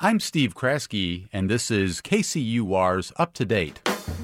I'm Steve Kraske, and this is KCUR's Up to Date.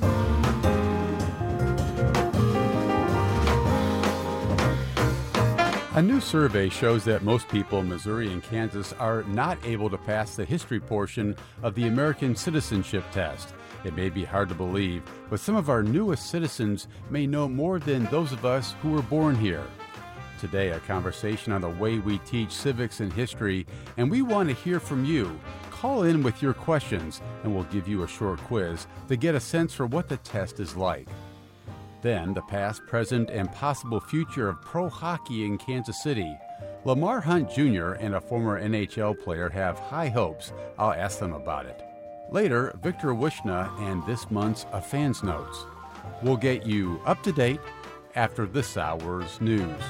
A new survey shows that most people in Missouri and Kansas are not able to pass the history portion of the American citizenship test. It may be hard to believe, but some of our newest citizens may know more than those of us who were born here. Today, a conversation on the way we teach civics and history, and we want to hear from you. Call in with your questions, and we'll give you a short quiz to get a sense for what the test is like. Then, the past, present, and possible future of pro hockey in Kansas City. Lamar Hunt Jr. and a former NHL player have high hopes. I'll ask them about it. Later, Victor Wishna and this month's A Fan's Notes. We'll get you up to date after this hour's news.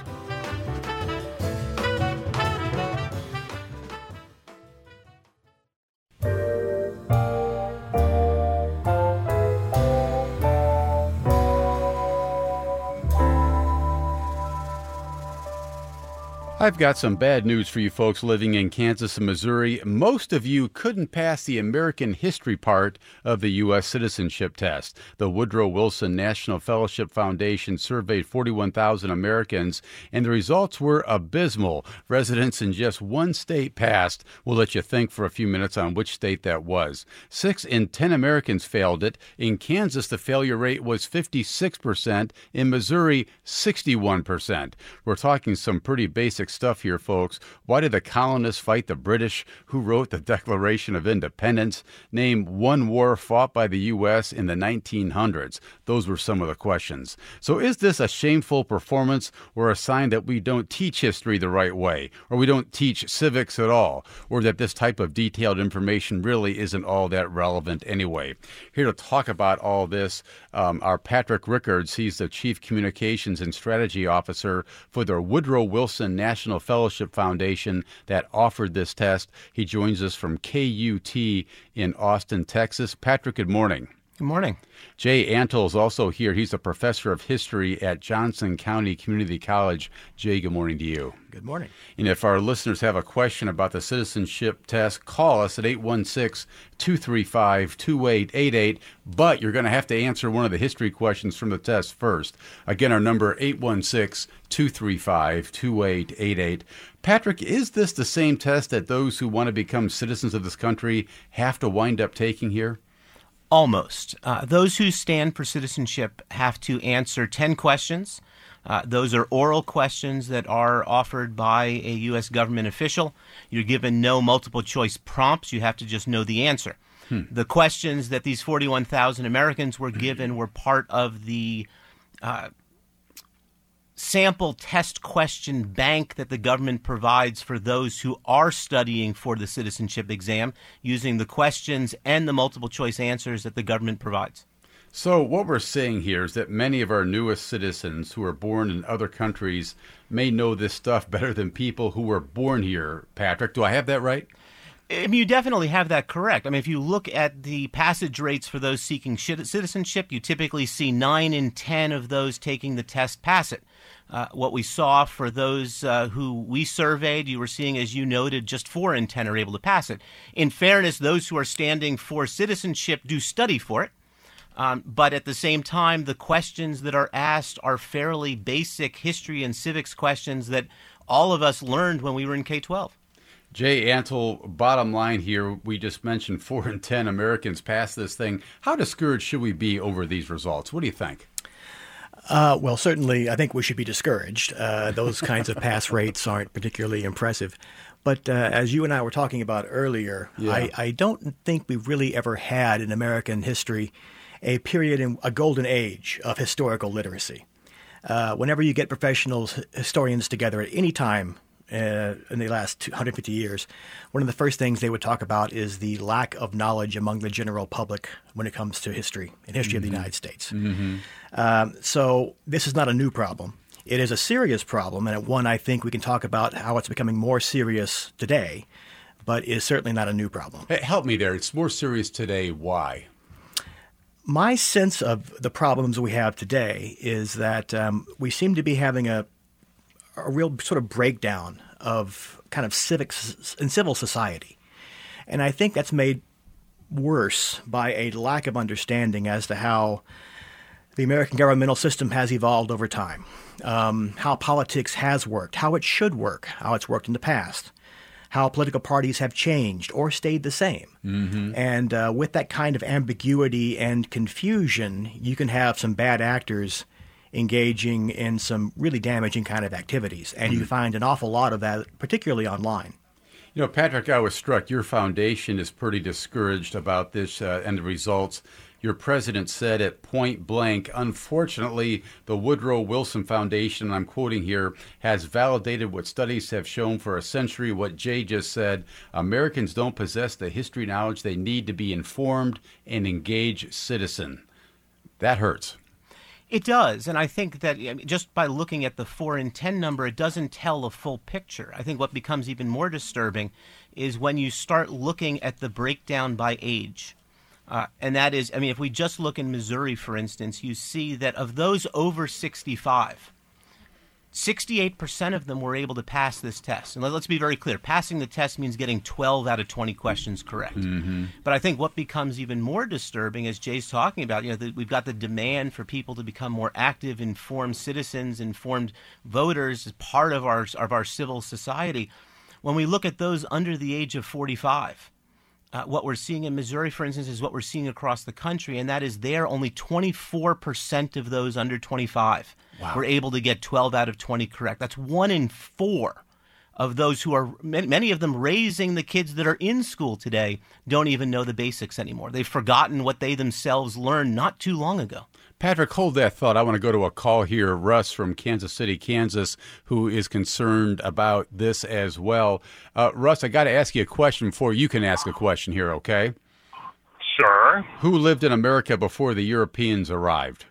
I've got some bad news for you folks living in Kansas and Missouri. Most of you couldn't pass the American history part of the U.S. citizenship test. The Woodrow Wilson National Fellowship Foundation surveyed 41,000 Americans, and the results were abysmal. Residents in just one state passed. We'll let you think for a few minutes on which state that was. 6 in 10 Americans failed it. In Kansas, the failure rate was 56%. In Missouri, 61%. We're talking some pretty basic stuff here, folks. Why did the colonists fight the British? Who wrote the Declaration of Independence? Name one war fought by the U.S. in the 1900s. Those were some of the questions. So is this a shameful performance or a sign that we don't teach history the right way, or we don't teach civics at all, or that this type of detailed information really isn't all that relevant anyway? Here to talk about all this are Patrick Rickards. He's the Chief Communications and Strategy Officer for the Woodrow Wilson National Fellowship Foundation that offered this test. He joins us from KUT in Austin, Texas. Patrick, good morning. Good morning. Jay Antle is also here. He's a professor of history at Johnson County Community College. Jay, good morning to you. Good morning. And if our listeners have a question about the citizenship test, call us at 816-235-2888. But you're going to have to answer one of the history questions from the test first. Again, our number 816-235-2888. Patrick, is this the same test that those who want to become citizens of this country have to wind up taking here? Almost. Those who stand for citizenship have to answer 10 questions. Those are oral questions that are offered by a U.S. government official. You're given no multiple choice prompts. You have to just know the answer. The questions that these 41,000 Americans were given were part of the sample test question bank that the government provides for those who are studying for the citizenship exam, using the questions and the multiple choice answers that the government provides. So what we're saying here is that many of our newest citizens who are born in other countries may know this stuff better than people who were born here. Patrick, do I have that right? You definitely have that correct. I mean, if you look at the passage rates for those seeking citizenship, you typically see 9 in 10 of those taking the test pass it. What we saw for those who we surveyed, you were seeing, as you noted, just 4 in 10 are able to pass it. In fairness, those who are standing for citizenship do study for it. But at the same time, the questions that are asked are fairly basic history and civics questions that all of us learned when we were in K-12. Jay Antle, bottom line here, we just mentioned 4 in 10 Americans pass this thing. How discouraged should we be over these results? What do you think? Well, certainly, I think we should be discouraged. Those kinds of pass rates aren't particularly impressive. But as you and I were talking about earlier, I don't think we've really ever had in American history a period, a golden age of historical literacy. Whenever you get professional historians together at any time in the last 150 years, one of the first things they would talk about is the lack of knowledge among the general public when it comes to history and history of the United States. So this is not a new problem. It is a serious problem, and one I think we can talk about how it's becoming more serious today, but is certainly not a new problem. Hey, help me there. It's more serious today. Why? My sense of the problems we have today is that we seem to be having a real sort of breakdown of kind of civics and civil society. And I think that's made worse by a lack of understanding as to how the American governmental system has evolved over time, how politics has worked, how it should work, how it's worked in the past, how political parties have changed or stayed the same. Mm-hmm. And with that kind of ambiguity and confusion, you can have some bad actors engaging in some really damaging kind of activities. And you find an awful lot of that, particularly online. You know, Patrick, I was struck. Your foundation is pretty discouraged about this and the results. Your president said at point blank, unfortunately, the Woodrow Wilson Foundation, I'm quoting here, has validated what studies have shown for a century. What Jay just said, Americans don't possess the history knowledge they need to be informed and engaged citizen. That hurts. It does, and I think that just by looking at the 4 in 10 number, it doesn't tell a full picture. I think what becomes even more disturbing is when you start looking at the breakdown by age. And that is, if we just look in Missouri, for instance, you see that of those over 65, 68% of them were able to pass this test. And let's be very clear. Passing the test means getting 12 out of 20 questions correct. Mm-hmm. But I think what becomes even more disturbing, as Jay's talking about, we've got the demand for people to become more active, informed citizens, informed voters as part of our civil society. When we look at those under the age of 45, what we're seeing in Missouri, for instance, is what we're seeing across the country, and that is there only 24% of those under 25 were able to get 12 out of 20 correct. That's 1 in 4 of those who are, many of them raising the kids that are in school today, don't even know the basics anymore. They've forgotten what they themselves learned not too long ago. Patrick, hold that thought. I want to go to a call here. Russ from Kansas City, Kansas, who is concerned about this as well. Russ, I got to ask you a question before you can ask a question here, okay? Sure. Who lived in America before the Europeans arrived?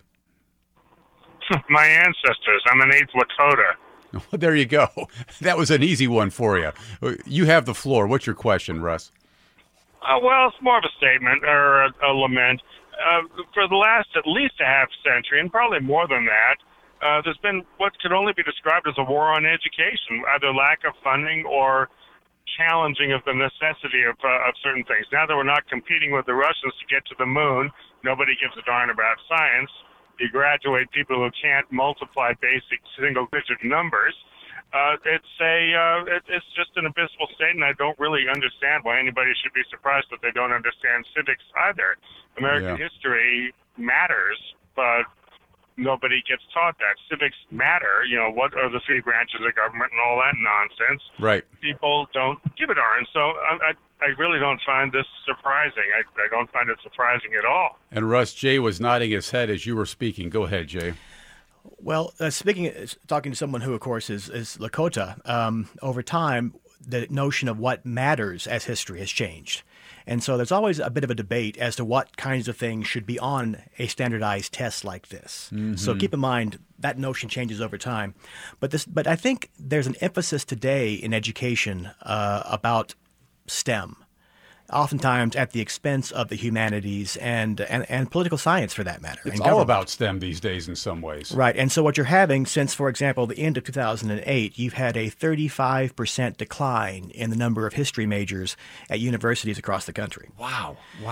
My ancestors. I'm an 8th Lakota. There you go. That was an easy one for you. You have the floor. What's your question, Russ? Well, it's more of a statement or a lament. For the last at least a half century, and probably more than that, there's been what could only be described as a war on education, either lack of funding or challenging of the necessity of certain things. Now that we're not competing with the Russians to get to the moon, nobody gives a darn about science. You graduate people who can't multiply basic single-digit numbers. It's just an abysmal state, and I don't really understand why anybody should be surprised that they don't understand civics either. American history matters, but nobody gets taught that. Civics matter. What are the 3 branches of government and all that nonsense? Right. People don't give a darn. So I really don't find this surprising. I don't find it surprising at all. And Russ, Jay was nodding his head as you were speaking. Go ahead, Jay. Well, talking to someone who, of course, is Lakota, over time, the notion of what matters as history has changed. And so there's always a bit of a debate as to what kinds of things should be on a standardized test like this. Mm-hmm. So keep in mind that notion changes over time. But I think there's an emphasis today in education about STEM, oftentimes at the expense of the humanities and political science, for that matter. It's all about STEM these days in some ways. Right. And so what you're having since, for example, the end of 2008, you've had a 35% decline in the number of history majors at universities across the country. Wow.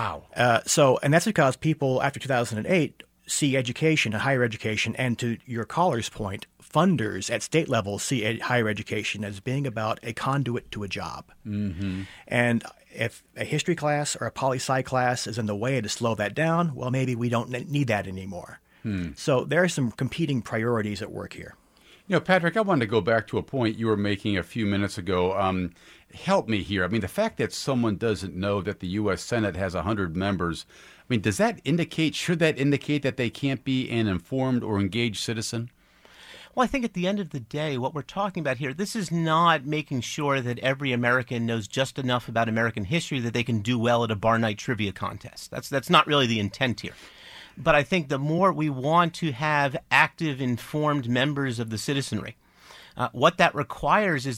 And that's because people after 2008 see education, higher education, and to your caller's point, funders at state level see higher education as being about a conduit to a job. Mm-hmm. And if a history class or a poli-sci class is in the way to slow that down, well, maybe we don't need that anymore. So there are some competing priorities at work here. Patrick, I wanted to go back to a point you were making a few minutes ago. Help me here. The fact that someone doesn't know that the U.S. Senate has 100 members, should that indicate that they can't be an informed or engaged citizen? Well, I think at the end of the day, what we're talking about here, this is not making sure that every American knows just enough about American history that they can do well at a bar night trivia contest. That's not really the intent here. But I think the more we want to have active, informed members of the citizenry, what that requires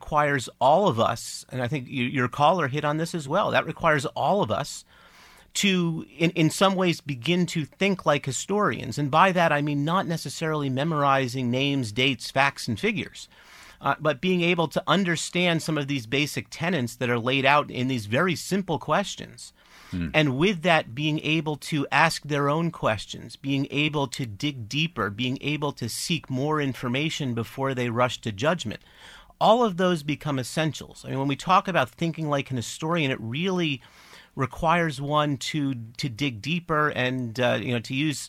all of us, and I think your caller hit on this as well, that requires all of us to, in some ways, begin to think like historians. And by that, I mean not necessarily memorizing names, dates, facts, and figures, but being able to understand some of these basic tenets that are laid out in these very simple questions. And with that, being able to ask their own questions, being able to dig deeper, being able to seek more information before they rush to judgment. All of those become essentials. I mean, when we talk about thinking like an historian, it really requires one to dig deeper and to use,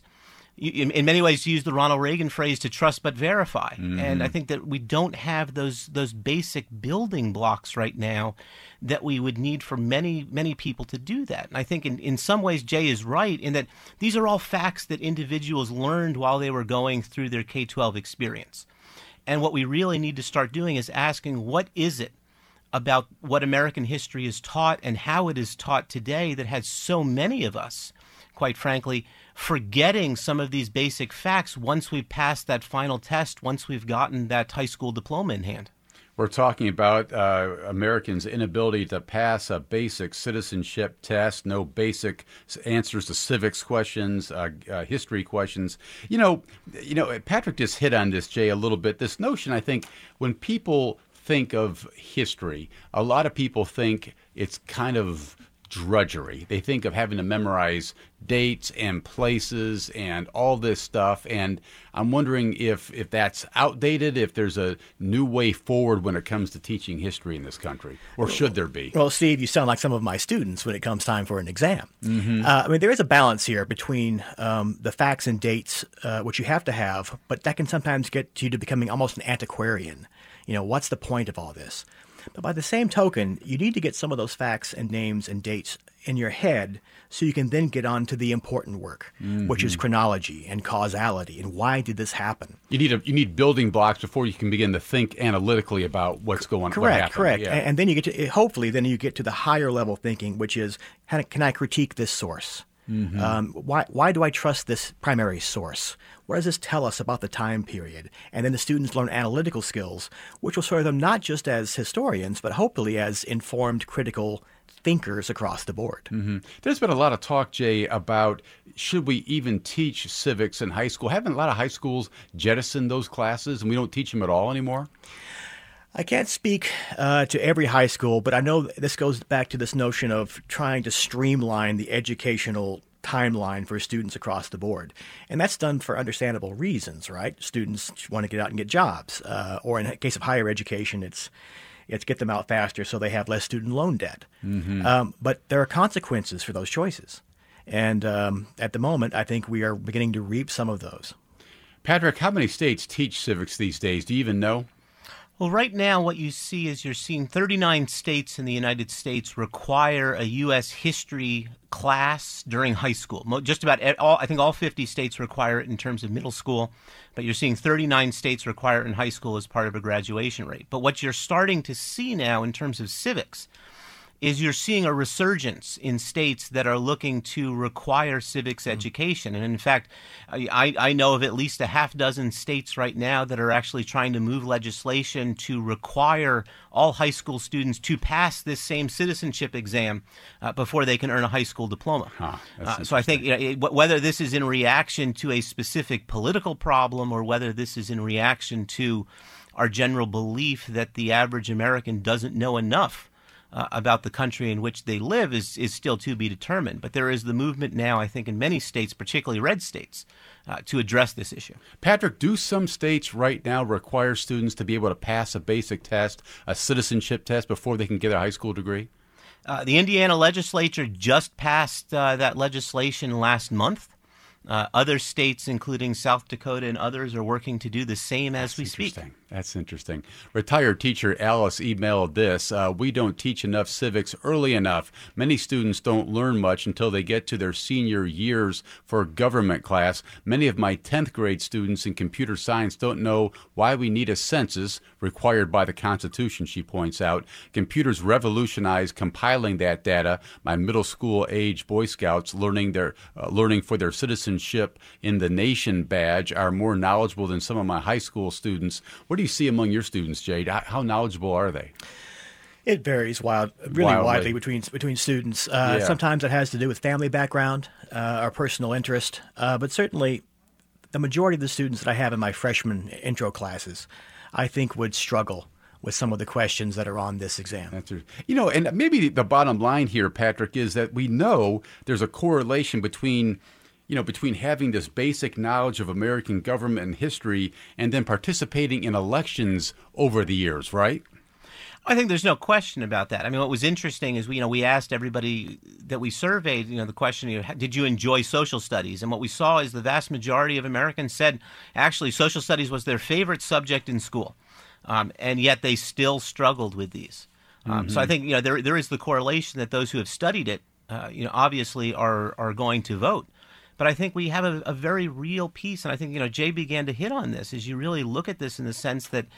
in many ways, to use the Ronald Reagan phrase, to trust but verify. And I think that we don't have those basic building blocks right now that we would need for many people to do that. And I think in some ways Jay is right in that these are all facts that individuals learned while they were going through their K-12 experience. And what we really need to start doing is asking, what is it about what American history is taught and how it is taught today that has so many of us, quite frankly, forgetting some of these basic facts once we've passed that final test, once we've gotten that high school diploma in hand? We're talking about Americans' inability to pass a basic citizenship test, no basic answers to civics questions, history questions. You know, Patrick just hit on this, Jay, a little bit. This notion, I think, when people think of history, a lot of people think it's kind of drudgery. They think of having to memorize dates and places and all this stuff. And I'm wondering if that's outdated, if there's a new way forward when it comes to teaching history in this country, or should there be? Well, Steve, you sound like some of my students when it comes time for an exam. I mean, there is a balance here between the facts and dates, which you have to have, but that can sometimes get you to becoming almost an antiquarian. You know, what's the point of all this? But by the same token, you need to get some of those facts and names and dates in your head so you can then get on to the important work, which is chronology and causality and why did this happen. You need building blocks before you can begin to think analytically about what's going on. Correct. Yeah. And then you get to, hopefully, then you get to the higher level thinking, which is, can I critique this source? Why do I trust this primary source? What does this tell us about the time period? And then the students learn analytical skills, which will serve them not just as historians, but hopefully as informed, critical thinkers across the board. There's been a lot of talk, Jay, about should we even teach civics in high school? Haven't a lot of high schools jettisoned those classes and we don't teach them at all anymore? I can't speak to every high school, but I know this goes back to this notion of trying to streamline the educational timeline for students across the board. And that's done for understandable reasons, right? Students want to get out and get jobs. Or in the case of higher education, it's get them out faster so they have less student loan debt. But there are consequences for those choices. And at the moment, I think we are beginning to reap some of those. Patrick, how many states teach civics these days? Do you even know? Well, right now what you see is you're seeing 39 states in the United States require a U.S. history class during high school. Just about all, I think all 50 states require it in terms of middle school, but you're seeing 39 states require it in high school as part of a graduation rate. But what you're starting to see now in terms of civics is you're seeing a resurgence in states that are looking to require civics education. And in fact, I know of at least a half dozen states right now that are actually trying to move legislation to require all high school students to pass this same citizenship exam before they can earn a high school diploma. So I think whether this is in reaction to a specific political problem or whether this is in reaction to our general belief that the average American doesn't know enough about the country in which they live is still to be determined. But there is the movement now, I think, in many states, particularly red states, to address this issue. Patrick, do some states right now require students to be able to pass a basic test, a citizenship test, before they can get a high school degree? The Indiana legislature just passed that legislation last month. Other states, including South Dakota and others, are working to do the same as we speak. That's interesting. Retired teacher Alice emailed this. We don't teach enough civics early enough. Many students don't learn much until they get to their senior years for government class. Many of my 10th grade students in computer science don't know why we need a census required by the Constitution, she points out. Computers revolutionized compiling that data. My middle school age Boy Scouts learning for their citizenship in the nation badge are more knowledgeable than some of my high school students. What do you see among your students, Jade? How knowledgeable are they? It varies widely between students. Sometimes it has to do with family background or personal interest, but certainly the majority of the students that I have in my freshman intro classes I think would struggle with some of the questions that are on this exam. And maybe the bottom line here, Patrick, is that we know there's a correlation between having this basic knowledge of American government and history and then participating in elections over the years, right? I think there's no question about that. I mean, what was interesting is we asked everybody that we surveyed, the question, did you enjoy social studies? And what we saw is the vast majority of Americans said actually social studies was their favorite subject in school. And yet they still struggled with these. So I think there is the correlation that those who have studied it, obviously are going to vote. But I think we have a very real piece, and I think Jay began to hit on this. As you really look at this in the sense that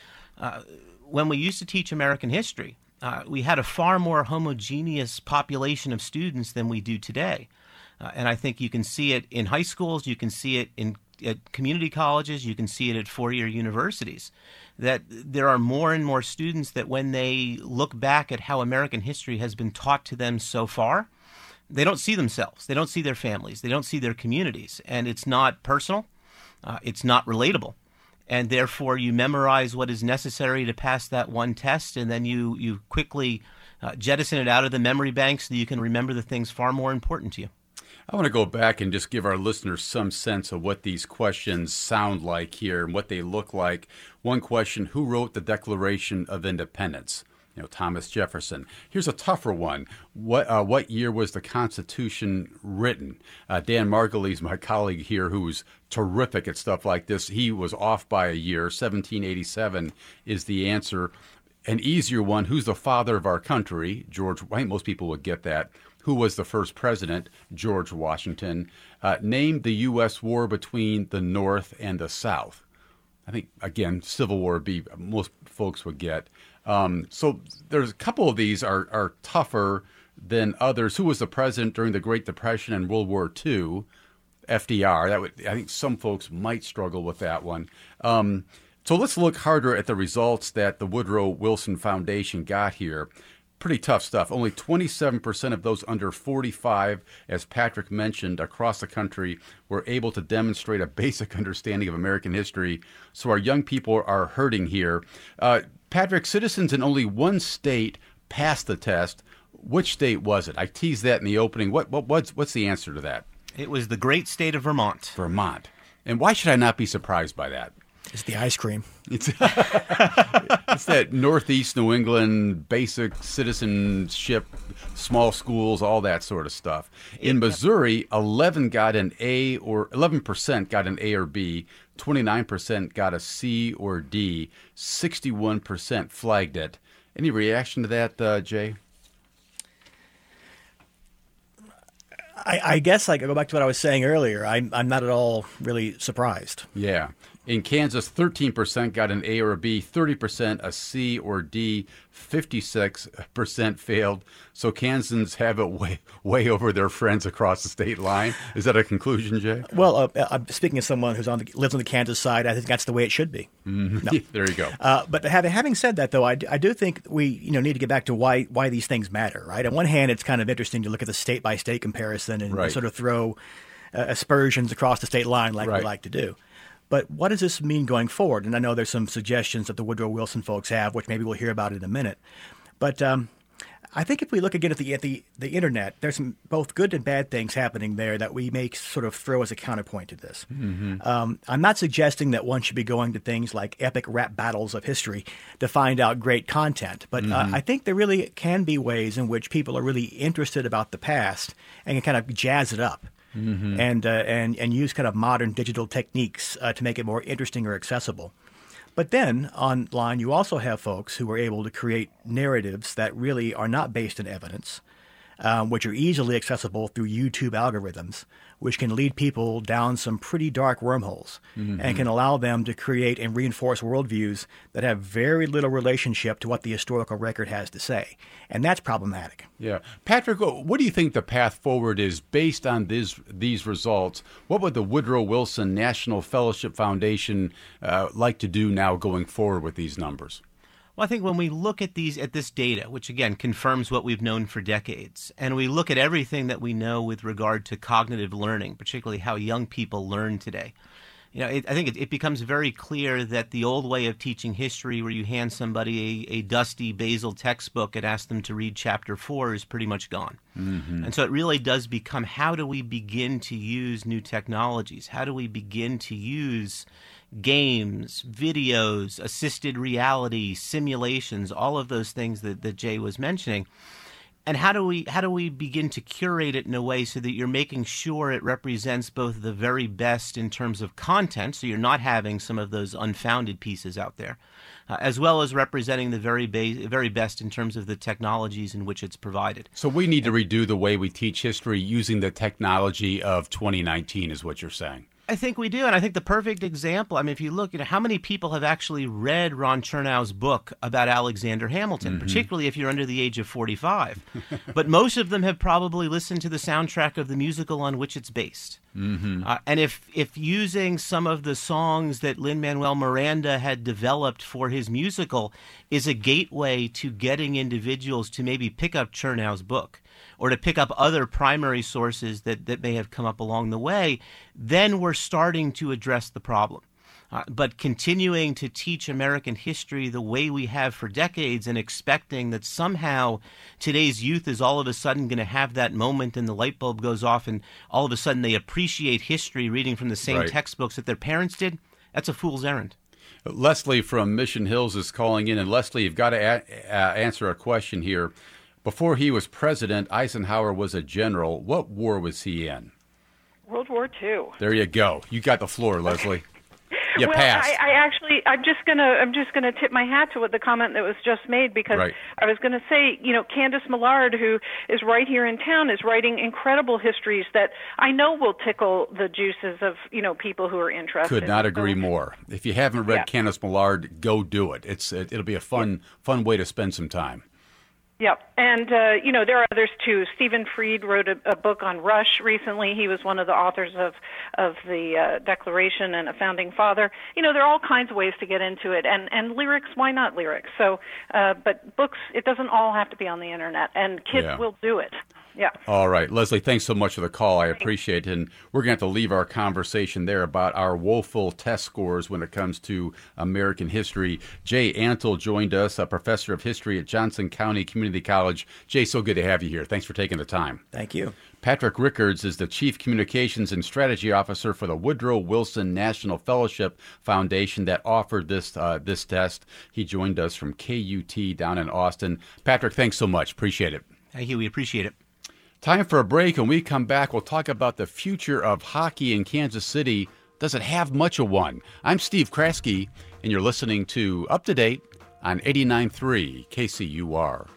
when we used to teach American history, we had a far more homogeneous population of students than we do today. And I think you can see it in high schools, you can see it at community colleges, you can see it at four-year universities, that there are more and more students that when they look back at how American history has been taught to them so far, they don't see themselves, they don't see their families, they don't see their communities, and it's not personal, it's not relatable. And therefore, you memorize what is necessary to pass that one test, and then you quickly jettison it out of the memory bank so that you can remember the things far more important to you. I want to go back and just give our listeners some sense of what these questions sound like here and what they look like. One question, who wrote the Declaration of Independence? Thomas Jefferson. Here's a tougher one. What year was the Constitution written? Dan Margulies, my colleague here, who's terrific at stuff like this, he was off by a year. 1787 is the answer. An easier one, who's the father of our country? George. I think most people would get that. Who was the first president? George Washington. Name the U.S. war between the North and the South. I think, again, Civil War most folks would get. So there's a couple of these are tougher than others. Who was the president during the Great Depression and World War II? FDR. I think some folks might struggle with that one. So let's look harder at the results that the Woodrow Wilson Foundation got here. Pretty tough stuff. Only 27% of those under 45, as Patrick mentioned, across the country were able to demonstrate a basic understanding of American history. So our young people are hurting here. Patrick, citizens in only one state passed the test. Which state was it? I teased that in the opening. What's the answer to that? It was the great state of Vermont. Vermont. And why should I not be surprised by that? It's the ice cream. It's that Northeast New England basic citizenship, small schools, all that sort of stuff. In Missouri, 11% got an A or B, 29% got a C or D, 61% flagged it. Any reaction to that, Jay? I guess I go back to what I was saying earlier. I'm not at all really surprised. Yeah. In Kansas, 13% got an A or a B, 30% a C or D, 56% failed. So Kansans have it way over their friends across the state line. Is that a conclusion, Jay? Well, speaking as someone who lives on the Kansas side, I think that's the way it should be. Mm-hmm. No. There you go. But having said that, though, I do think we need to get back to why these things matter, right? On one hand, it's kind of interesting to look at the state-by-state comparison and sort of throw aspersions across the state line like we like to do. But what does this mean going forward? And I know there's some suggestions that the Woodrow Wilson folks have, which maybe we'll hear about in a minute. But I think if we look again at the Internet, there's some both good and bad things happening there that we may sort of throw as a counterpoint to this. Mm-hmm. I'm not suggesting that one should be going to things like epic rap battles of history to find out great content. But I think there really can be ways in which people are really interested about the past and can kind of jazz it up. Mm-hmm. And use kind of modern digital techniques to make it more interesting or accessible. But then online, you also have folks who are able to create narratives that really are not based in evidence, which are easily accessible through YouTube algorithms, which can lead people down some pretty dark wormholes and can allow them to create and reinforce worldviews that have very little relationship to what the historical record has to say. And that's problematic. Yeah. Patrick, what do you think the path forward is based on these results? What would the Woodrow Wilson National Fellowship Foundation like to do now going forward with these numbers? Well, I think when we look at this data, which again confirms what we've known for decades, and we look at everything that we know with regard to cognitive learning, particularly how young people learn today, I think it becomes very clear that the old way of teaching history, where you hand somebody a dusty Basel textbook and ask them to read chapter 4, is pretty much gone. Mm-hmm. And so it really does become, how do we begin to use new technologies? How do we begin to use games, videos, assisted reality, simulations, all of those things that Jay was mentioning? And how do we begin to curate it in a way so that you're making sure it represents both the very best in terms of content, so you're not having some of those unfounded pieces out there, as well as representing the very best in terms of the technologies in which it's provided. So we need to redo the way we teach history using the technology of 2019, is what you're saying. I think we do, and I think the perfect example, I mean, if you look at how many people have actually read Ron Chernow's book about Alexander Hamilton, particularly if you're under the age of 45. But most of them have probably listened to the soundtrack of the musical on which it's based. And if using some of the songs that Lin-Manuel Miranda had developed for his musical is a gateway to getting individuals to maybe pick up Chernow's book, or to pick up other primary sources that may have come up along the way, then we're starting to address the problem. But continuing to teach American history the way we have for decades and expecting that somehow today's youth is all of a sudden going to have that moment and the light bulb goes off and all of a sudden they appreciate history reading from the same textbooks that their parents did, that's a fool's errand. Leslie from Mission Hills is calling in. And Leslie, you've got to answer a question here. Before he was president, Eisenhower was a general. What war was he in? World War II. There you go. You got the floor, Leslie. You well, passed. I'm just gonna tip my hat to what the comment that was just made, because I was gonna say, Candace Millard, who is right here in town, is writing incredible histories that I know will tickle the juices of people who are interested. Could not agree more. If you haven't read Candace Millard, go do it. It'll be a fun way to spend some time. Yep. And, there are others too. Stephen Fried wrote a book on Rush recently. He was one of the authors of the Declaration and a founding father. There are all kinds of ways to get into it. And lyrics, why not lyrics? So, but books, it doesn't all have to be on the internet, and kids will do it. Yeah. All right. Leslie, thanks so much for the call. I appreciate it. And we're going to have to leave our conversation there about our woeful test scores when it comes to American history. Jay Antle joined us, a professor of history at Johnson County Community College. Jay, so good to have you here. Thanks for taking the time. Thank you. Patrick Rickards is the Chief Communications and Strategy Officer for the Woodrow Wilson National Fellowship Foundation that offered this test. He joined us from KUT down in Austin. Patrick, thanks so much. Appreciate it. Thank you. We appreciate it. Time for a break. When we come back, we'll talk about the future of hockey in Kansas City. Does it have much of one? I'm Steve Kraske, and you're listening to Up to Date on 89.3 KCUR.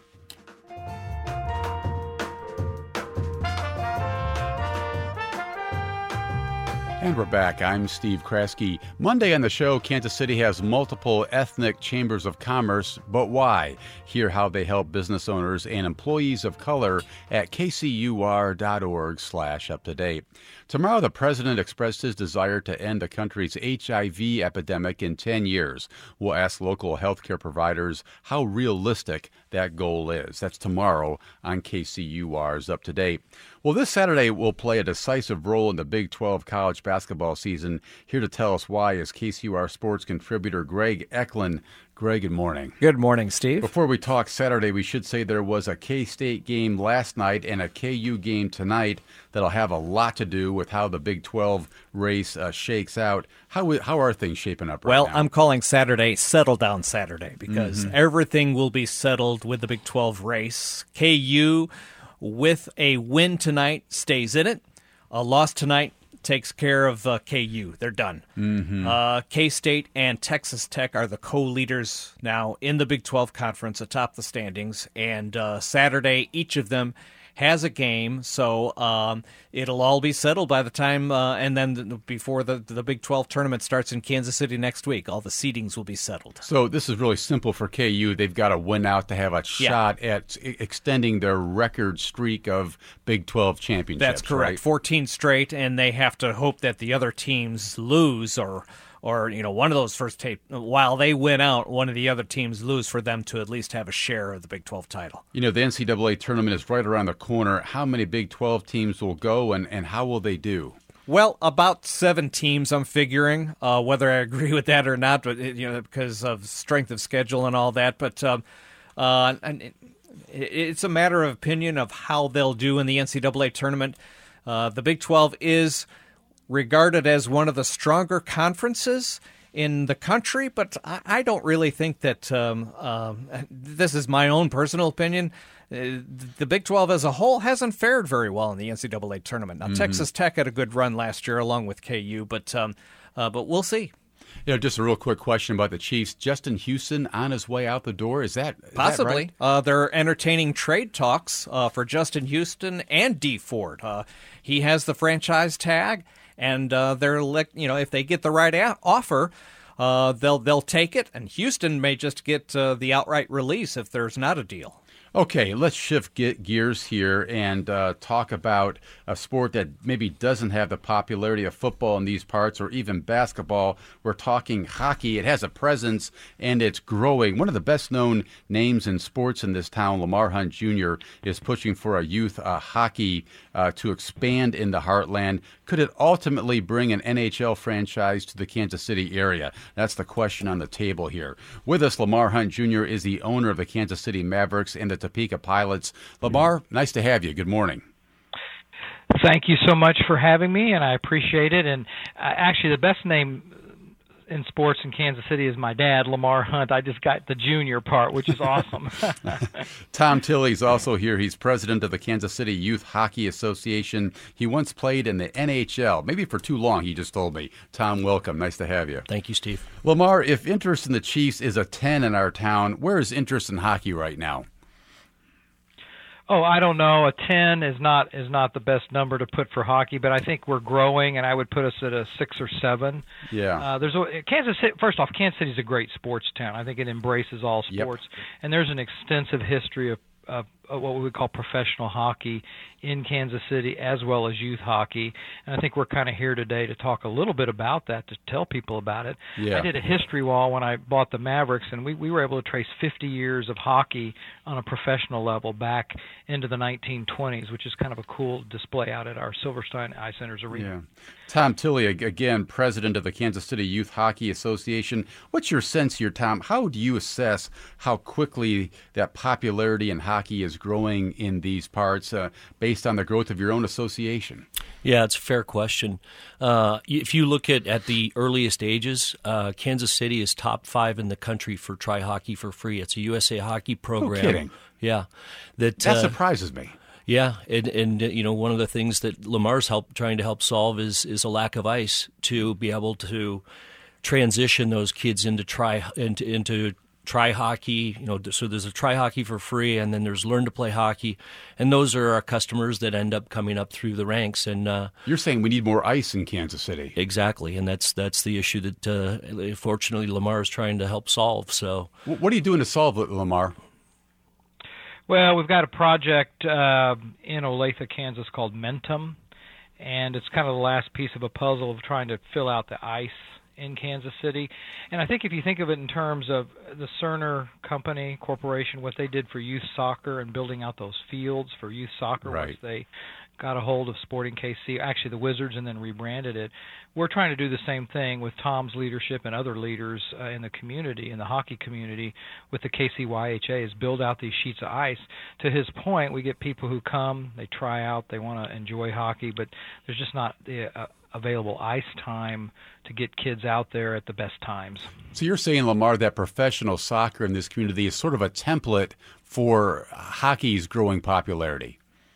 And we're back. I'm Steve Kraske. Monday on the show, Kansas City has multiple ethnic chambers of commerce, but why? Hear how they help business owners and employees of color at kcur.org/uptodate. Tomorrow, the president expressed his desire to end the country's HIV epidemic in 10 years. We'll ask local healthcare providers how realistic that goal is. That's tomorrow on KCUR's Up to Date. Well, this Saturday we'll play a decisive role in the Big 12 college basketball season. Here to tell us why is KCUR sports contributor Greg Eklund. Greg, good morning. Good morning, Steve. Before we talk Saturday, we should say there was a K-State game last night and a KU game tonight that'll have a lot to do with how the Big 12 race shakes out. How are things shaping up right now? Well, I'm calling Saturday Settle Down Saturday because everything will be settled with the Big 12 race. KU, with a win tonight, stays in it. A loss tonight takes care of KU. They're done. K-State and Texas Tech are the co-leaders now in the Big 12 Conference atop the standings. And Saturday, each of them has a game, so it'll all be settled by the time, and then before the Big 12 tournament starts in Kansas City next week, all the seedings will be settled. So this is really simple for KU. They've got to win out to have a shot at extending their record streak of Big 12 championships. That's correct, right? 14 straight, and they have to hope that the other teams lose or one of those first while they win out, one of the other teams lose for them to at least have a share of the Big 12 title. The NCAA tournament is right around the corner. How many Big 12 teams will go, and how will they do? Well, about 7 teams, I'm figuring. Whether I agree with that or not, but because of strength of schedule and all that. But it's a matter of opinion of how they'll do in the NCAA tournament. The Big 12 is regarded as one of the stronger conferences in the country, but I don't really think that this is my own personal opinion. The Big 12 as a whole hasn't fared very well in the NCAA tournament. Now, Texas Tech had a good run last year along with KU, but we'll see. Just a real quick question about the Chiefs. Justin Houston on his way out the door. Is that possibly? Right? They're entertaining trade talks for Justin Houston and Dee Ford. He has the franchise tag, and they're if they get the right offer, they'll take it. And Houston may just get the outright release if there's not a deal. Okay, let's shift gears here and talk about a sport that maybe doesn't have the popularity of football in these parts or even basketball. We're talking hockey. It has a presence, and it's growing. One of the best-known names in sports in this town, Lamar Hunt Jr., is pushing for a youth hockey to expand in the heartland. Could it ultimately bring an NHL franchise to the Kansas City area? That's the question on the table here. With us, Lamar Hunt Jr. is the owner of the Kansas City Mavericks and the Topeka Pilots. Lamar, nice to have you. Good morning. Thank you so much for having me, and I appreciate it. And actually, the best name in sports in Kansas City is my dad, Lamar Hunt. I just got the junior part, which is awesome. Tom Tilley's also here. He's president of the Kansas City Youth Hockey Association. He once played in the NHL, maybe for too long, he just told me. Tom, welcome. Nice to have you. Thank you, Steve. Lamar, if interest in the Chiefs is a 10 in our town, where is interest in hockey right now? Oh, I don't know. A 10 is not the best number to put for hockey, but I think we're growing, and I would put us at a 6 or 7. Yeah. Kansas City. First off, Kansas City is a great sports town. I think it embraces all sports, and there's an extensive history of what we would call professional hockey in Kansas City as well as youth hockey. And I think we're kind of here today to talk a little bit about that, to tell people about it. Yeah. I did a history wall when I bought the Mavericks, and we were able to trace 50 years of hockey on a professional level back into the 1920s, which is kind of a cool display out at our Silverstein Ice Centers Arena. Yeah. Tom Tilley, again, president of the Kansas City Youth Hockey Association. What's your sense here, Tom? How do you assess how quickly that popularity in hockey is growing in these parts based on the growth of your own association? Yeah, it's a fair question. If you look at the earliest ages, Kansas City is top 5 in the country for Try Hockey for Free. It's a USA Hockey program. No kidding. Yeah. That surprises me. Yeah, and one of the things that Lamar's trying to help solve is a lack of ice to be able to transition those kids into try hockey. So there's a Try Hockey for Free, and then there's Learn to Play Hockey, and those are our customers that end up coming up through the ranks. And you're saying we need more ice in Kansas City. Exactly, and that's the issue that fortunately Lamar is trying to help solve. So what are you doing to solve it, Lamar? Well, we've got a project in Olathe, Kansas called Mentum, and it's kind of the last piece of a puzzle of trying to fill out the ice in Kansas City. And I think if you think of it in terms of the Cerner Company Corporation, what they did for youth soccer and building out those fields for youth soccer, right. Once they got a hold of Sporting KC, actually the Wizards, and then rebranded it. We're trying to do the same thing with Tom's leadership and other leaders in the community, in the hockey community, with the KCYHA, is build out these sheets of ice. To his point, we get people who come, they try out, they want to enjoy hockey, but there's just not the available ice time to get kids out there at the best times. So you're saying, Lamar, that professional soccer in this community is sort of a template for hockey's growing popularity?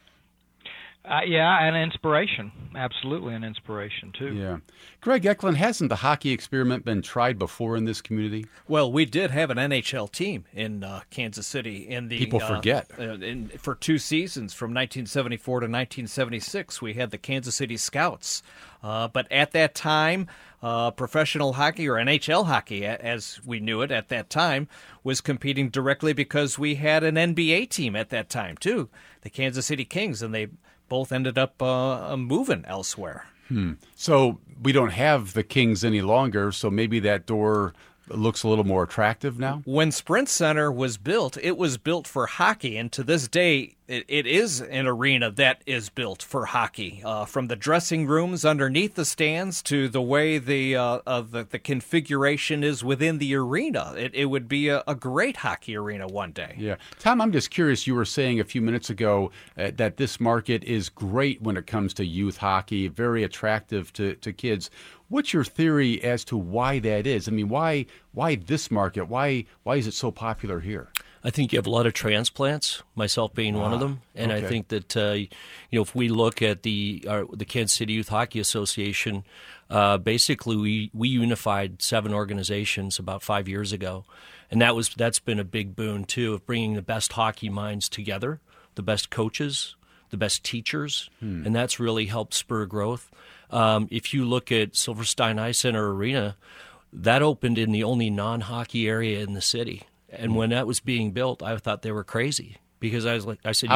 Yeah, and inspiration. Absolutely an inspiration, too. Yeah. Greg Eklund, hasn't the hockey experiment been tried before in this community? Well, we did have an NHL team in Kansas City. People forget. For 2 seasons, from 1974 to 1976, we had the Kansas City Scouts. But at that time, professional hockey, or NHL hockey, as we knew it at that time, was competing directly because we had an NBA team at that time, too, the Kansas City Kings, and they both ended up moving elsewhere. So we don't have the Kings any longer, so maybe that door looks a little more attractive now? When Sprint Center was built, it was built for hockey, and to this day, It is an arena that is built for hockey, from the dressing rooms underneath the stands to the way the configuration is within the arena. It would be a great hockey arena one day. Yeah. Tom, I'm just curious, you were saying a few minutes ago that this market is great when it comes to youth hockey, very attractive to kids. What's your theory as to why that is? I mean, why this market? Why is it so popular here? I think you have a lot of transplants, myself being one of them, and okay. I think that if we look at the Kansas City Youth Hockey Association, basically we unified 7 organizations about 5 years ago, and that's been a big boon too, of bringing the best hockey minds together, the best coaches, the best teachers, and that's really helped spur growth. If you look at Silverstein Ice Center Arena, that opened in the only non-hockey area in the city. And when that was being built, I thought they were crazy because I said,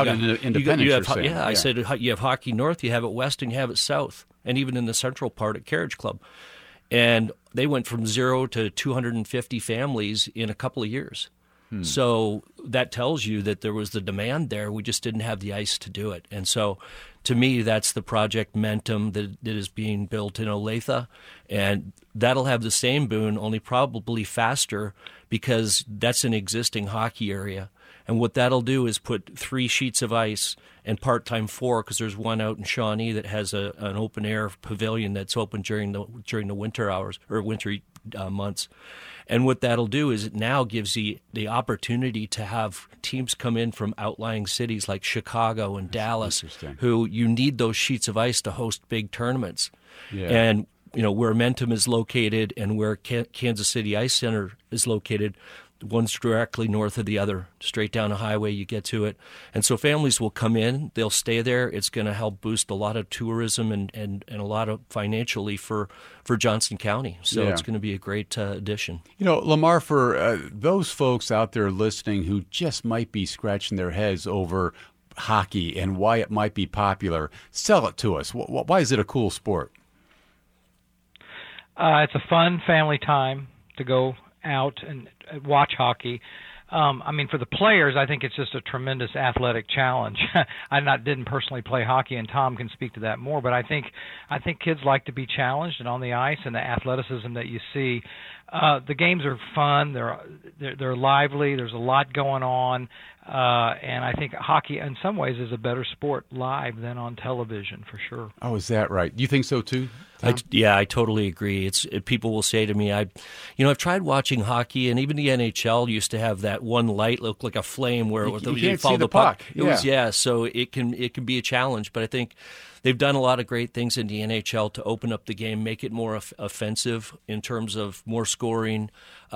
I said you have hockey north, you have it west, and you have it south, and even in the central part at Carriage Club, and they went from 0 to 250 families in a couple of years. So that tells you that there was the demand there. We just didn't have the ice to do it. And so to me, that's the project Mentum that is being built in Olathe. And that'll have the same boon, only probably faster, because that's an existing hockey area. And what that'll do is put 3 sheets of ice and part-time 4, because there's one out in Shawnee that has an open-air pavilion that's open during the winter hours or winter months. And what that'll do is it now gives the opportunity to have teams come in from outlying cities like Chicago and Dallas, who you need those sheets of ice to host big tournaments. Yeah. And where Mentum is located and where Kansas City Ice Center is located, one's directly north of the other. Straight down a highway, you get to it. And so families will come in, they'll stay there. It's going to help boost a lot of tourism and a lot of financially for Johnson County. So it's going to be a great addition. Lamar, for those folks out there listening who just might be scratching their heads over hockey and why it might be popular, sell it to us. Why is it a cool sport? It's a fun family time to go out and watch hockey. For the players, I think it's just a tremendous athletic challenge. I didn't personally play hockey, and Tom can speak to that more. But I think kids like to be challenged and on the ice, and the athleticism that you see. The games are fun. They're lively. There's a lot going on, and I think hockey, in some ways, is a better sport live than on television for sure. Oh, is that right? Do you think so too? I totally agree. People will say to me, I've tried watching hockey, and even the NHL used to have that one light look like a flame where you can't follow the puck. So it can be a challenge. But I think they've done a lot of great things in the NHL to open up the game, make it more offensive in terms of more scoring,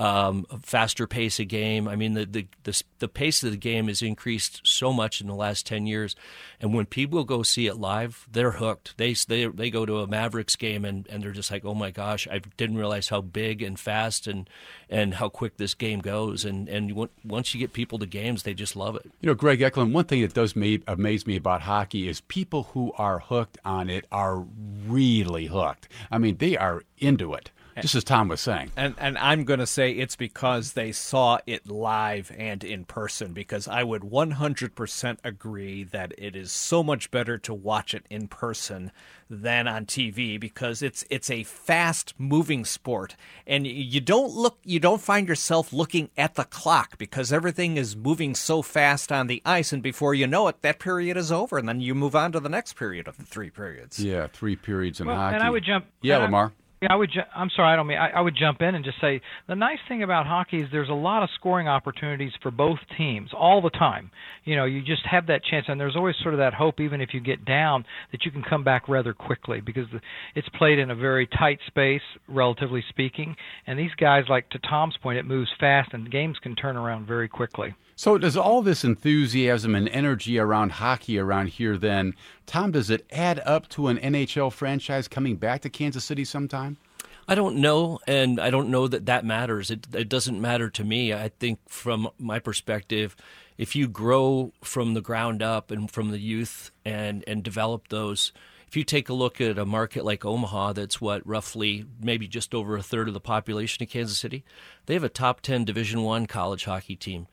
faster pace of game. I mean, the pace of the game has increased so much in the last 10 years, and when people go see it live, they're hooked. They go to a Mavericks game and they're just like, oh my gosh, I didn't realize how big and fast and how quick this game goes. And once you get people to games, they just love it. Greg Eklund, one thing that does amaze me about hockey is people who are hooked on it are really hooked. I mean, they are into it. Just as Tom was saying. And I'm going to say it's because they saw it live and in person, because I would 100% agree that it is so much better to watch it in person than on TV, because it's a fast-moving sport, and you don't find yourself looking at the clock because everything is moving so fast on the ice, and before you know it, that period is over, and then you move on to the next period of the 3 periods. Yeah, 3 periods in hockey. And I would jump. Yeah, Lamar. I'm sorry, I don't mean. I would jump in and just say the nice thing about hockey is there's a lot of scoring opportunities for both teams all the time. You just have that chance, and there's always sort of that hope, even if you get down, that you can come back rather quickly because it's played in a very tight space, relatively speaking. And these guys, like to Tom's point, it moves fast, and games can turn around very quickly. So does all this enthusiasm and energy around hockey around here then, Tom, does it add up to an NHL franchise coming back to Kansas City sometime? I don't know, and I don't know that matters. It doesn't matter to me. I think from my perspective, if you grow from the ground up and from the youth and develop those, if you take a look at a market like Omaha that's roughly maybe just over a third of the population of Kansas City, they have a top 10 Division I college hockey team.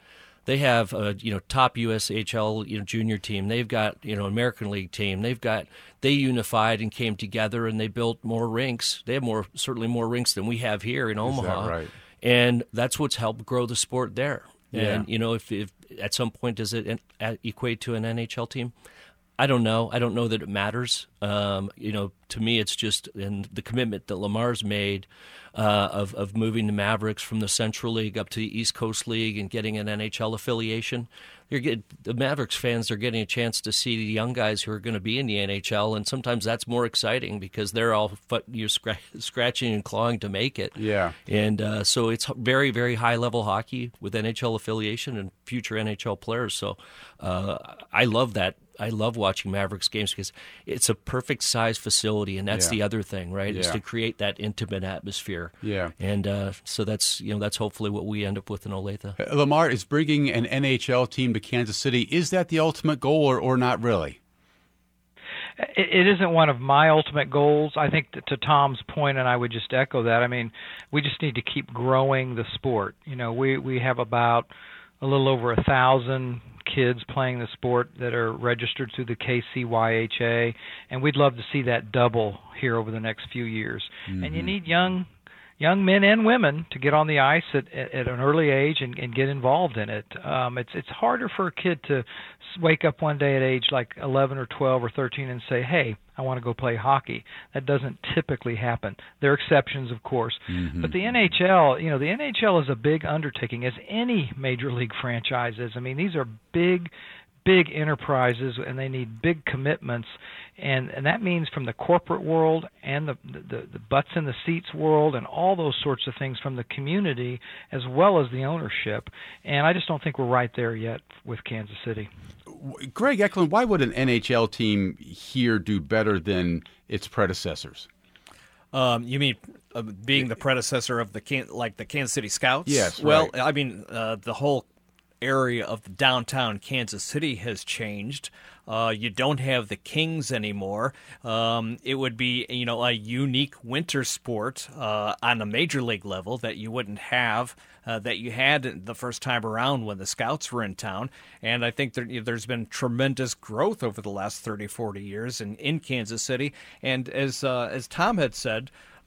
They have a top USHL junior team. They've got American League team. They unified and came together and they built more rinks. They have certainly more rinks than we have here in Omaha. Is that right? And that's what's helped grow the sport there. Yeah. And if at some point does it equate to an NHL team? I don't know. I don't know that it matters. To me, it's just in the commitment that Lamar's made of moving the Mavericks from the Central League up to the East Coast League and getting an NHL affiliation. The Mavericks fans are getting a chance to see the young guys who are going to be in the NHL, and sometimes that's more exciting because they're all scratching and clawing to make it. Yeah. And so it's very, very high-level hockey with NHL affiliation and future NHL players. So I love that. I love watching Mavericks games because it's a perfect size facility, and that's the other thing, right? Is to create that intimate atmosphere. Yeah, and so that's hopefully what we end up with in Olathe. Lamar, is bringing an NHL team to Kansas City, is that the ultimate goal, or not really? It isn't one of my ultimate goals. I think that to Tom's point, and I would just echo that. I mean, we just need to keep growing the sport. We have about a little over 1,000 kids playing the sport that are registered through the KCYHA, and we'd love to see that double here over the next few years. Mm-hmm. And you need young men and women to get on the ice at an early age and get involved in it. It's harder for a kid to wake up one day at age like 11 or 12 or 13 and say, hey, I want to go play hockey. That doesn't typically happen. There are exceptions, of course. Mm-hmm. But the NHL, the NHL is a big undertaking, as any major league franchise is. I mean, these are big enterprises, and they need big commitments, and that means from the corporate world and the butts in the seats world and all those sorts of things from the community as well as the ownership. And I just don't think we're right there yet with Kansas City. Greg Eklund, why would an NHL team here do better than its predecessors? You mean being the predecessor of the Kansas City Scouts? Yes. Well, right. I mean the whole area of downtown Kansas City has changed. You don't have the Kings anymore. It would be, a unique winter sport on a major league level that you wouldn't have that you had the first time around when the Scouts were in town. And I think there's been tremendous growth over the last 30, 40 years in Kansas City. And as Tom had said,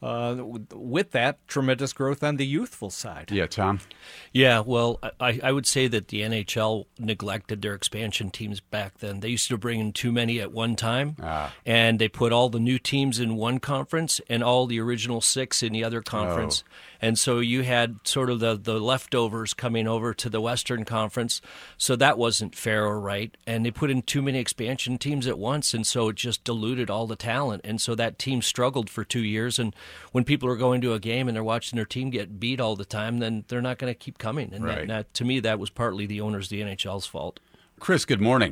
with that, tremendous growth on the youthful side. Yeah, Tom? Yeah, well, I would say that the NHL neglected their expansion teams back then. They used to bring in too many at one time, and they put all the new teams in one conference and all the original 6 in the other conference. Oh. And so you had sort of the leftovers coming over to the Western Conference, so that wasn't fair or right. And they put in too many expansion teams at once, and so it just diluted all the talent. And so that team struggled for 2 years, and when people are going to a game and they're watching their team get beat all the time, then they're not going to keep coming. And right. that, to me, that was partly the owners of the NHL's fault. Chris, good morning.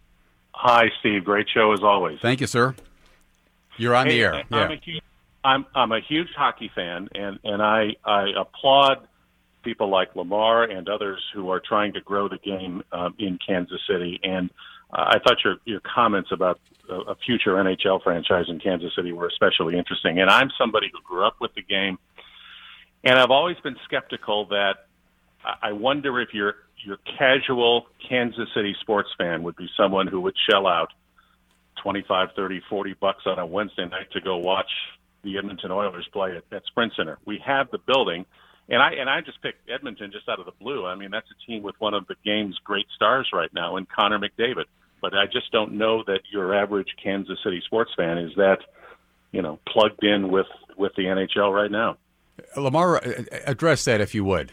Hi, Steve. Great show as always. Thank you, sir. You're on the air. I'm a huge hockey fan, and I applaud people like Lamar and others who are trying to grow the game in Kansas City. And I thought your comments about a future NHL franchise in Kansas City were especially interesting. And I'm somebody who grew up with the game, and I've always been skeptical that I wonder if your casual Kansas City sports fan would be someone who would shell out $25, $30, $40 on a Wednesday night to go watch the Edmonton Oilers play at Sprint Center. We have the building, and I just picked Edmonton just out of the blue. I mean, that's a team with one of the game's great stars right now in Connor McDavid. But I just don't know that your average Kansas City sports fan is that, plugged in with the NHL right now. Lamar, address that if you would.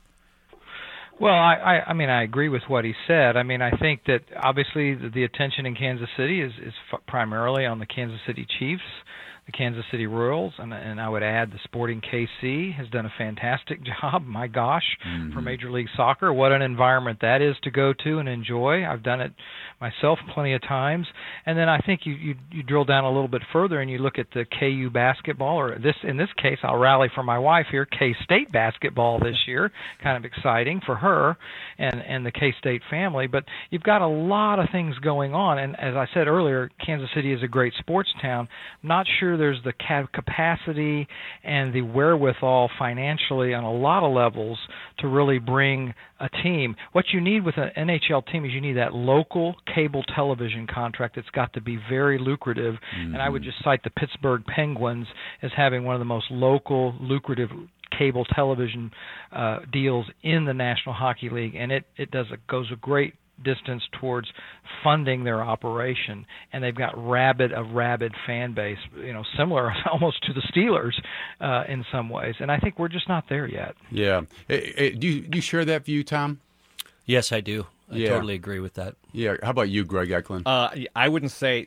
Well, I mean, I agree with what he said. I mean, I think that obviously the attention in Kansas City is primarily on the Kansas City Chiefs, the Kansas City Royals, and I would add the Sporting KC has done a fantastic job, my gosh, for Major League Soccer. What an environment that is to go to and enjoy. I've done it myself plenty of times. And then I think you drill down a little bit further and you look at the KU basketball, or in this case, I'll rally for my wife here, K-State basketball this year. Kind of exciting for her and the K-State family. But you've got a lot of things going on. And as I said earlier, Kansas City is a great sports town. I'm not sure there's the capacity and the wherewithal financially on a lot of levels to really bring a team. What you need with an NHL team is you need that local cable television contract that's got to be very lucrative. Mm-hmm. And I would just cite the Pittsburgh Penguins as having one of the most local, lucrative cable television deals in the National Hockey League, and it goes a great distance towards funding their operation, and they've got a rabid fan base, similar almost to the Steelers in some ways, and I think we're just not there yet. Yeah. Do you share that view, Tom? Yes, I do. I totally agree with that. Yeah. How about you, Greg Eklund? I wouldn't say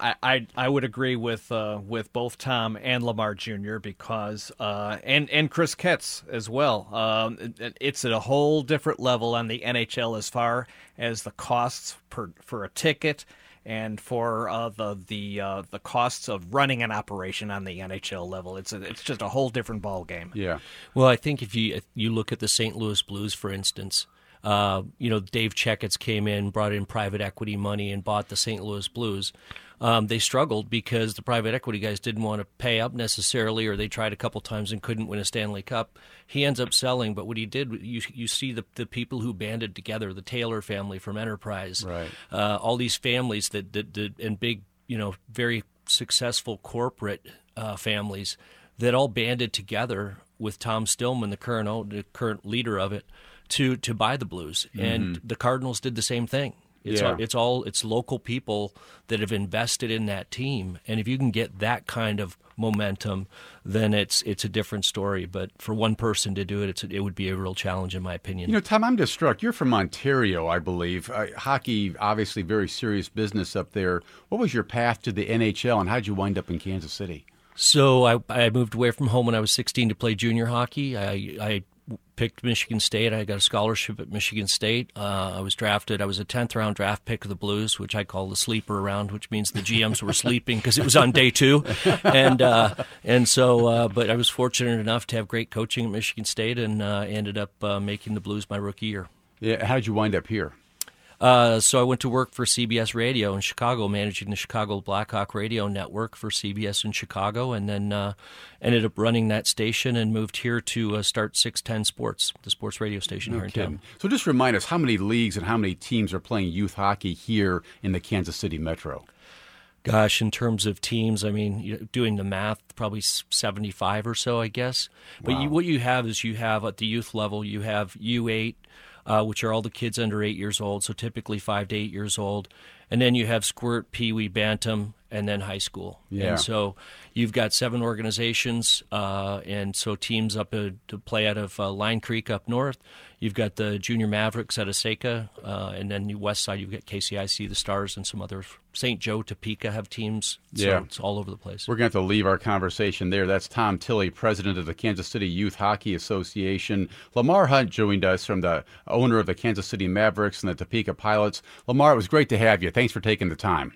I would agree with both Tom and Lamar Jr. because and Chris Ketz as well. It's at a whole different level on the NHL as far as the costs for a ticket and for the costs of running an operation on the NHL level. It's just a whole different ball game. Yeah. Well, I think if you look at the St. Louis Blues, for instance. Dave Checketts came in, brought in private equity money, and bought the St. Louis Blues. They struggled because the private equity guys didn't want to pay up necessarily, or they tried a couple times and couldn't win a Stanley Cup. He ends up selling, but what he did, you see the people who banded together, the Taylor family from Enterprise, right? All these families that and big, very successful corporate families that all banded together with Tom Stillman, the current leader of it, to buy the Blues, and the Cardinals did the same thing. It's local people that have invested in that team, and if you can get that kind of momentum, then it's a different story. But for one person to do it, it would be a real challenge, in my opinion. Tom, I'm just struck. You're from Ontario, I believe. Hockey, obviously, very serious business up there. What was your path to the NHL, and how did you wind up in Kansas City? So I moved away from home when I was 16 to play junior hockey. I picked Michigan State. I got a scholarship at Michigan State. I was drafted. I was a 10th round draft pick of the Blues, which I call the sleeper round, which means the GMs were sleeping because it was on day 2. And so, but I was fortunate enough to have great coaching at Michigan State, and ended up making the Blues my rookie year. Yeah. How did you wind up here? So I went to work for CBS Radio in Chicago, managing the Chicago Blackhawk radio network for CBS in Chicago, and then ended up running that station and moved here to start 610 Sports, the sports radio station here in town. So just remind us, how many leagues and how many teams are playing youth hockey here in the Kansas City metro? Gosh, in terms of teams, I mean, doing the math, probably 75 or so, I guess. But Wow. what you have is at the youth level, you have U8, which are all the kids under 8 years old, so typically 5 to 8 years old. And then you have Squirt, Pee Wee, Bantam, and then high school. Yeah. And so you've got 7 organizations, and so teams up to play out of Line Creek up north. You've got the Junior Mavericks out of Seika, and then the west side you've got KCIC, the Stars, and some other. St. Joe, Topeka have teams, so it's all over the place. We're going to have to leave our conversation there. That's Tom Tilley, president of the Kansas City Youth Hockey Association. Lamar Hunt joined us, from the owner of the Kansas City Mavericks and the Topeka Pilots. Lamar, it was great to have you. Thanks for taking the time.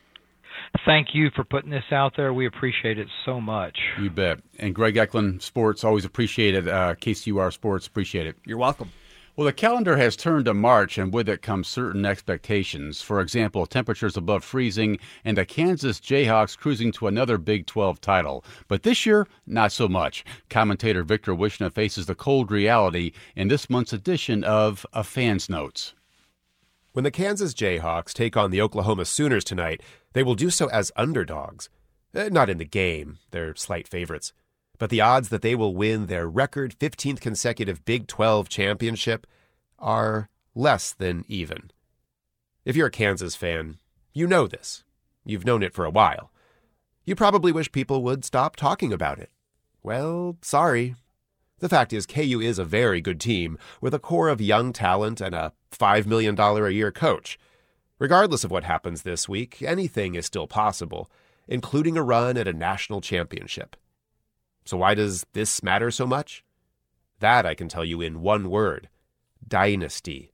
Thank you for putting this out there. We appreciate it so much. You bet. And Greg Eklund, sports, always appreciate it. KCUR Sports, appreciate it. You're welcome. Well, the calendar has turned to March, and with it comes certain expectations. For example, temperatures above freezing and the Kansas Jayhawks cruising to another Big 12 title. But this year, not so much. Commentator Victor Wishna faces the cold reality in this month's edition of A Fan's Notes. When the Kansas Jayhawks take on the Oklahoma Sooners tonight, they will do so as underdogs. Not in the game, they're slight favorites. But the odds that they will win their record 15th consecutive Big 12 championship are less than even. If you're a Kansas fan, you know this. You've known it for a while. You probably wish people would stop talking about it. Well, sorry. The fact is, KU is a very good team with a core of young talent and a $5 million a year coach. Regardless of what happens this week, anything is still possible, including a run at a national championship. So why does this matter so much? That I can tell you in one word: dynasty.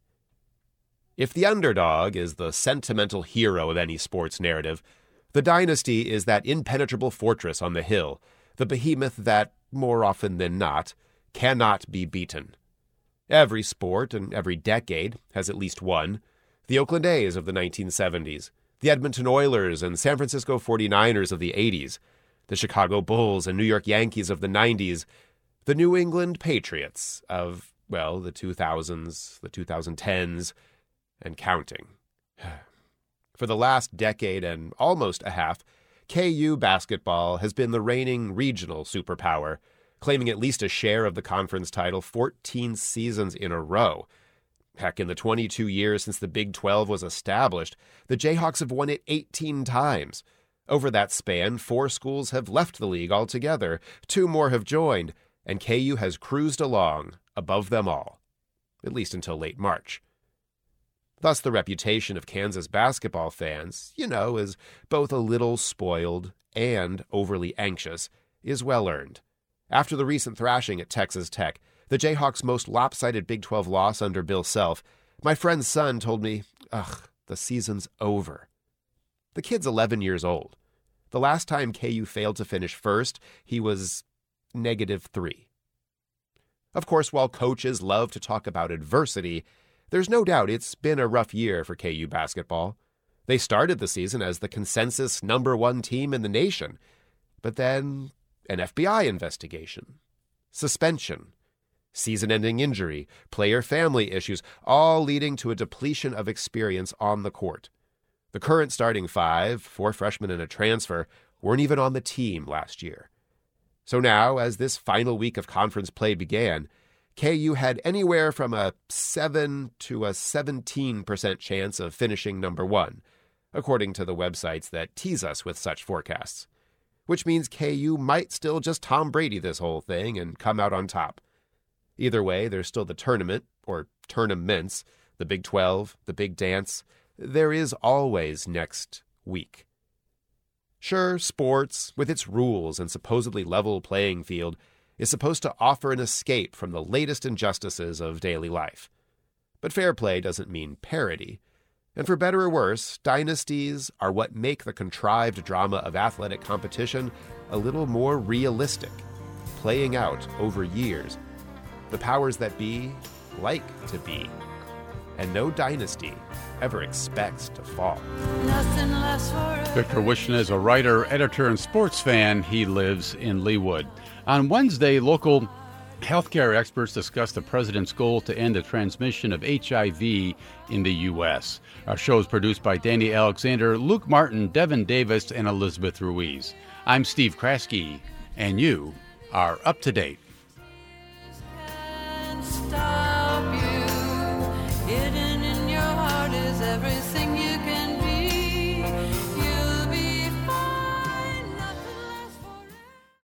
If the underdog is the sentimental hero of any sports narrative, the dynasty is that impenetrable fortress on the hill, the behemoth that, more often than not, cannot be beaten. Every sport and every decade has at least one. The Oakland A's of the 1970s, the Edmonton Oilers and San Francisco 49ers of the 80s, the Chicago Bulls and New York Yankees of the 90s, the New England Patriots of, well, the 2000s, the 2010s, and counting. For the last decade and almost a half, KU basketball has been the reigning regional superpower, claiming at least a share of the conference title 14 seasons in a row. Heck, in the 22 years since the Big 12 was established, the Jayhawks have won it 18 times. Over that span, 4 schools have left the league altogether, 2 more have joined, and KU has cruised along above them all, at least until late March. Thus, the reputation of Kansas basketball fans, as both a little spoiled and overly anxious, is well earned. After the recent thrashing at Texas Tech, the Jayhawks' most lopsided Big 12 loss under Bill Self, my friend's son told me, the season's over. The kid's 11 years old. The last time KU failed to finish first, he was -3. Of course, while coaches love to talk about adversity, there's no doubt it's been a rough year for KU basketball. They started the season as the consensus #1 team in the nation, but then an FBI investigation, suspension, season-ending injury, player family issues, all leading to a depletion of experience on the court. The current starting 5, 4 freshmen and a transfer, weren't even on the team last year. So now, as this final week of conference play began, KU had anywhere from a 7 to a 17% chance of finishing #1, according to the websites that tease us with such forecasts. Which means KU might still just Tom Brady this whole thing and come out on top. Either way, there's still the tournament, or tournaments, the Big 12, the Big Dance. There is always next week. Sure, sports, with its rules and supposedly level playing field, is supposed to offer an escape from the latest injustices of daily life. But fair play doesn't mean parity. And for better or worse, dynasties are what make the contrived drama of athletic competition a little more realistic, playing out over years. The powers that be like to be, and no dynasty ever expects to fall. Victor Wishna is a writer, editor, and sports fan. He lives in Leawood. On Wednesday, local healthcare experts discussed the president's goal to end the transmission of HIV in the U.S. Our show is produced by Danny Alexander, Luke Martin, Devin Davis, and Elizabeth Ruiz. I'm Steve Kraske, and you are up to date. Hidden in your heart is everything you can be.